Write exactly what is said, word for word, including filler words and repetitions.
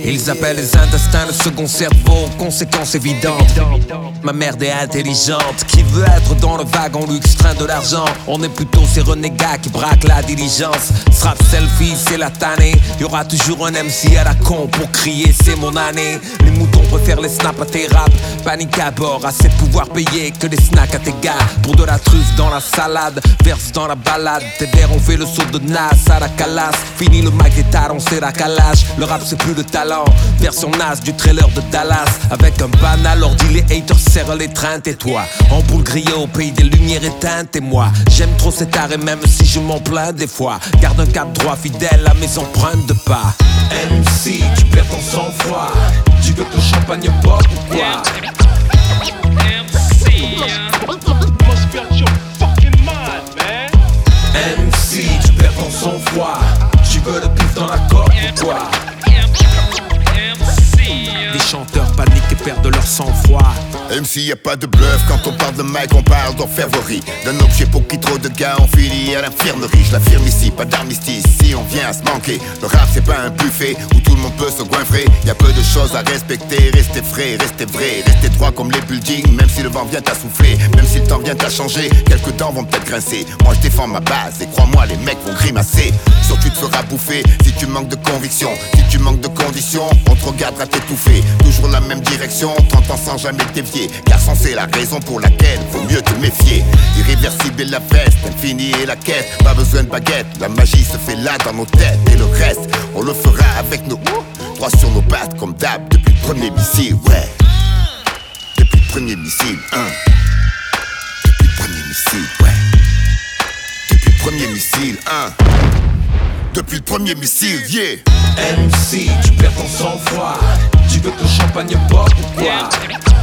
Ils appellent les intestins le second cerveau, conséquence évidente. Ma merde est intelligente, qui veut être dans le wagon luxe, train de l'argent. On est plutôt ces renégats qui braquent la diligence. Strap selfie, c'est la tannée. Y'aura toujours un M C à la con pour crier c'est mon année. Les moutons préfèrent les snaps à tes raps. Panique à bord, assez de pouvoir payer que des snacks à tes gars. Pour de la truffe dans la salade, verse dans la balade. Tes verres ont fait le saut de Nas à la calasse. Fini le mic des talons, c'est la calage. Le rap c'est plus le talent, version Nas du trailer de Dallas. Avec un banal ordi, les haters serrent les trains. Et toi, en boule grillée au pays des lumières éteintes. Et moi, j'aime trop cet art et même si je m'en plains des fois, garde un cap droit fidèle à mes empreintes de pas. M C, tu perds ton sang-froid. Tu veux que le champagne pop ou quoi? M C, must be out your fucking mind, man. M C, tu perds ton sang-froid. Tu veux le pif dans la coque ou quoi? Des chanteurs paniquent et perdent leur sang-froid. M C, y a pas de bluff, quand on parle de mic, on parle d'orfèvrerie. D'un objet pour qui trop de gars ont fini à l'infirmerie. Je l'affirme ici, pas d'armistice, si on vient à se manquer. Le rap c'est pas un buffet où tout le monde peut se goinfrer. Y a peu de choses à respecter, restez frais, restez vrai, restez droit comme les buildings. Même si le vent vient à souffler, même si le temps vient à changer, quelques dents vont peut-être grincer. Moi je défends ma base et crois-moi les mecs vont grimacer. Sauf tu te feras bouffer si tu manques de conviction. Si tu manques de conditions, on te regardera t'étouffer. Toujours la même direction, trente ans sans jamais dévier. Car sans c'est la raison pour laquelle vaut mieux te méfier. Irréversible est la veste, infinie est la quête. Pas besoin de baguette, la magie se fait là dans nos têtes. Et le reste, on le fera avec nos droits sur nos pattes comme d'hab. Depuis le premier missile, ouais. Depuis le premier missile, hein. Depuis le premier missile, ouais. Depuis le premier missile, hein. Depuis le premier missile, yeah. M C, tu perds ton sang-froid. Tu veux que le champagne pop ou quoi?